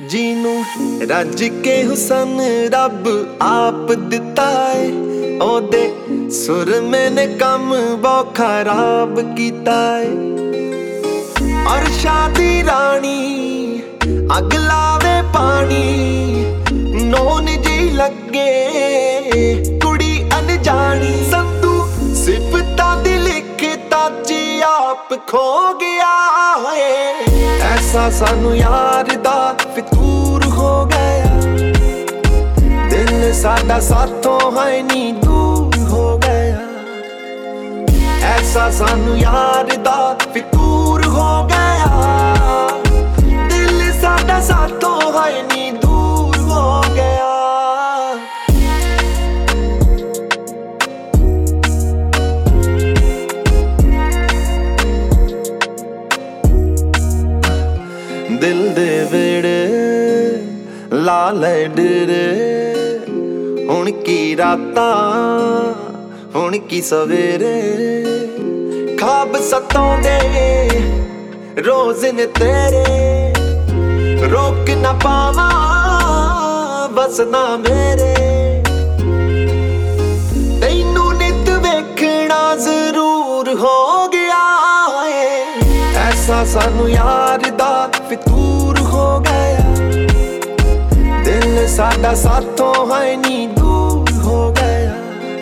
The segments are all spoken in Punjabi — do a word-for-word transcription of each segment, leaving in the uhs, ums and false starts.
ਜਿਹਨੂੰ ਰੱਜ ਕੇ ਹੁਸਨ ਰੱਬ ਆਪ ਦਿੱਤਾ ਏ, ਉਹਦੇ ਸੁਰ ਮੈਨੇ ਕੰਮ ਬਹੁਤ ਖਰਾਬ ਕੀਤਾ ਏ। ਅਰਸ਼ਾਂ ਦੀ ਰਾਣੀ ਅੱਗ ਲਾਵੇ ਪਾਣੀ, ਨੌਨ ਜੀ ਲੱਗੇ ਕੁੜੀ ਅਣਜਾਣੀ। ਸੰਧੂ ਸਿਫਤਾਂ ਦੀ ਲਿਖਤਾਂ ਚ ਆਪ ਖੋ ਗਿਆ ਏ, ਐਸਾ ਸਾਨੂੰ ਯਾਰ ਦਾ ਫਿਤੂਰ ਹੋ ਗਿਆ। ਦਿਲ ਸਾਡਾ ਸਾਥੋਂ ਹੈ ਨੀ ਦੂਰ ਹੋ ਗਿਆ, ਐਸਾ ਸਾਨੂੰ ਯਾਰ ਦਾ ਫਿਤੂਰ ਹੋ ਗਿਆ। ਦਿਲ ਸਾਡਾ ਸਾਥੋਂ ਹੈ ਨੀ ਦੂਰ ਹੋ ਗਿਆ। ਦਿਲ ਦੇ ਵੇੜੇ ਲਾ ਲੈ ਡੇਰੇ, ਹੁਣ ਕੀ ਰਾਤਾਂ ਹੁਣ ਕੀ ਸਵੇਰੇ। ਖਾਬ ਸਤਾਉਂਦੇ ਰੋਜ਼ ਨੇ ਤੇਰੇ, ਰੋਕ ਨਾ ਪਾਵਾਂ ਬਸ ਨਾ ਮੇਰੇ। ਤੈਨੂੰ ਨਿਤ ਵੇਖਣਾ ਜ਼ਰੂਰ ਹੋ ਗਿਆ ਏ, ਐਸਾ ਸਾਨੂੰ ਯਾਰ ਦਾ ਫਿਤੂਰ ਹੋ ਗਿਆ। ਦਿਲ ਸਾਡਾ ਸਾਥੋਂ ਹੈ ਨੀ ਦੂਰ ਹੋ ਗਿਆ,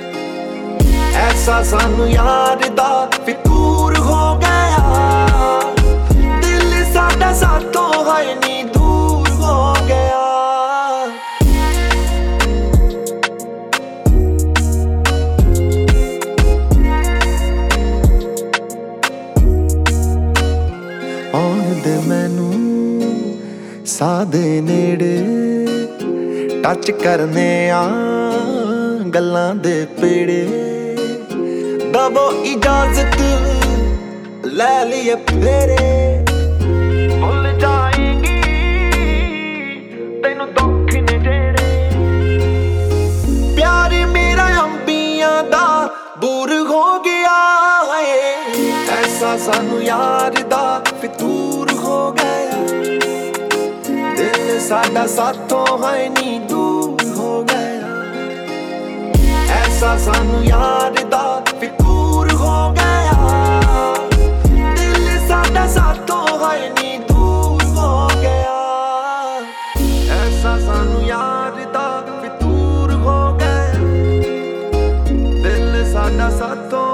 ਐਸਾ ਸਾਨੂੰ ਯਾਰ ਦਾ ਫਿਤੂਰ ਹੋ ਗਿਆ। ਦਿਲ ਸਾਡਾ ਸਾਥੋਂ ਹੈ ਨੀ ਦੂਰ ਹੋ ਗਿਆ। ਆਉਣ ਦੇ ਮੈਨੂੰ ਸਾਹ ਦੇ ਨੇੜੇ, ਟੱਚ ਕਰਨੇ ਆ ਗੱਲਾਂ ਦੇ ਪੇੜੇ। ਦਵੋ ਇਜਾਜ਼ਤ ਲੈ ਲਈਏ ਫੇਰੇ, ਭੁੱਲ ਜਾਏਗੀ ਤੈਨੂੰ ਦੁੱਖ ਨੇ ਜਿਹੜੇ। ਪਿਆਰ ਮੇਰਾ ਅੰਬੀਆਂ ਦਾ ਬੂਰ ਹੋ ਗਿਆ ਏ, ਐਸਾ ਸਾਨੂੰ ਯਾਰ ਦਾ ਫਿਤੂਰ ਹੋ ਗਿਆ। ਦਿਲ ਸਾਡਾ ਸਾਥੋਂ ਹੈ ਨੀ ਦੂਰ ਹੋ ਗਿਆ, ਐਸਾ ਸਾਨੂੰ ਯਾਰ ਦਾ ਫਿਤੂਰ ਹੋ ਗਿਆ। ਦਿਲ ਸਾਡਾ ਸਾਥੋਂ ਹੈ ਨੀ ਦੂਰ ਹੋ ਗਿਆ, ਐਸਾ ਸਾਨੂੰ ਯਾਰ ਦਾ ਫਿਤੂਰ ਹੋ ਗਿਆ। ਦਿਲ ਸਾਡਾ ਸਾਥੋਂ